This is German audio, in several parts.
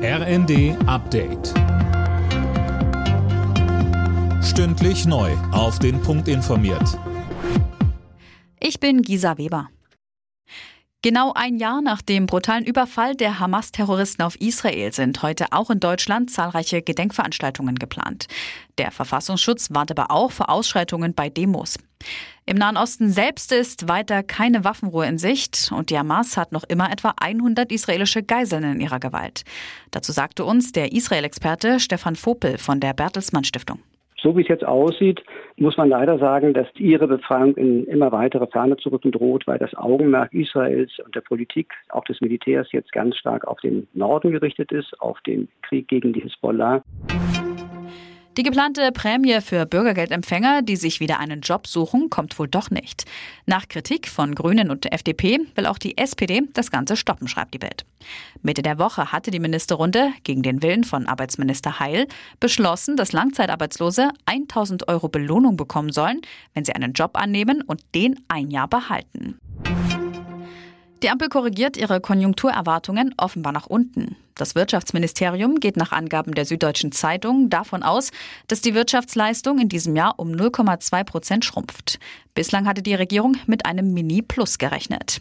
RND Update. Stündlich neu auf den Punkt informiert. Ich bin Gisa Weber. Genau ein Jahr nach dem brutalen Überfall der Hamas-Terroristen auf Israel sind heute auch in Deutschland zahlreiche Gedenkveranstaltungen geplant. Der Verfassungsschutz warnt aber auch vor Ausschreitungen bei Demos. Im Nahen Osten selbst ist weiter keine Waffenruhe in Sicht und die Hamas hat noch immer etwa 100 israelische Geiseln in ihrer Gewalt. Dazu sagte uns der Israel-Experte Stefan Vopel von der Bertelsmann Stiftung. So wie es jetzt aussieht, muss man leider sagen, dass ihre Befreiung in immer weitere Ferne zu rücken droht, weil das Augenmerk Israels und der Politik, auch des Militärs, jetzt ganz stark auf den Norden gerichtet ist, auf den Krieg gegen die Hisbollah. Die geplante Prämie für Bürgergeldempfänger, die sich wieder einen Job suchen, kommt wohl doch nicht. Nach Kritik von Grünen und der FDP will auch die SPD das Ganze stoppen, schreibt die Bild. Mitte der Woche hatte die Ministerrunde, gegen den Willen von Arbeitsminister Heil, beschlossen, dass Langzeitarbeitslose 1.000 € Belohnung bekommen sollen, wenn sie einen Job annehmen und den ein Jahr behalten. Die Ampel korrigiert ihre Konjunkturerwartungen offenbar nach unten. Das Wirtschaftsministerium geht nach Angaben der Süddeutschen Zeitung davon aus, dass die Wirtschaftsleistung in diesem Jahr um 0,2% schrumpft. Bislang hatte die Regierung mit einem Mini-Plus gerechnet.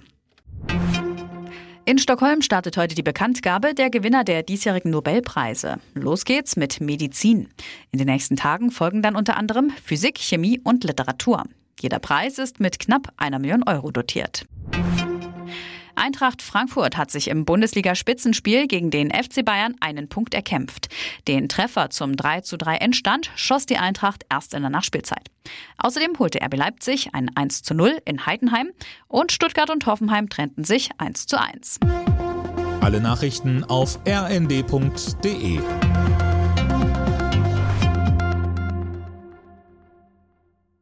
In Stockholm startet heute die Bekanntgabe der Gewinner der diesjährigen Nobelpreise. Los geht's mit Medizin. In den nächsten Tagen folgen dann unter anderem Physik, Chemie und Literatur. Jeder Preis ist mit knapp 1 Million € dotiert. Eintracht Frankfurt hat sich im Bundesliga-Spitzenspiel gegen den FC Bayern einen Punkt erkämpft. Den Treffer zum 3:3 Endstand schoss die Eintracht erst in der Nachspielzeit. Außerdem holte RB Leipzig ein 1:0 in Heidenheim und Stuttgart und Hoffenheim trennten sich 1:1. Alle Nachrichten auf rnd.de.